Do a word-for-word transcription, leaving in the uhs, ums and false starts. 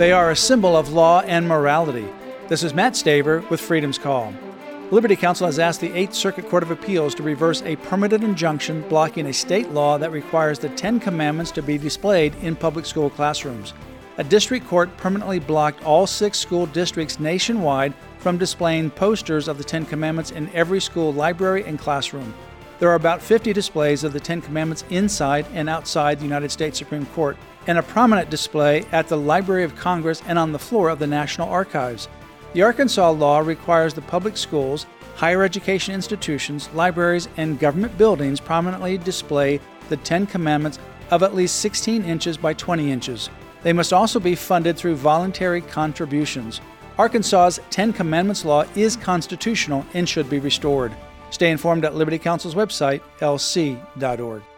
They are a symbol of law and morality. This is Matt Staver with Freedom's Call. Liberty Counsel has asked the Eighth Circuit Court of Appeals to reverse a permanent injunction blocking a state law that requires the Ten Commandments to be displayed in public school classrooms. A district court permanently blocked all six school districts nationwide from displaying posters of the Ten Commandments in every school library and classroom. There are about fifty displays of the Ten Commandments inside and outside the United States Supreme Court, and a prominent display at the Library of Congress and on the floor of the National Archives. The Arkansas law requires the public schools, higher education institutions, libraries, and government buildings prominently display the Ten Commandments of at least sixteen inches by twenty inches. They must also be funded through voluntary contributions. Arkansas's Ten Commandments law is constitutional and should be restored. Stay informed at Liberty Counsel's website, L C dot org.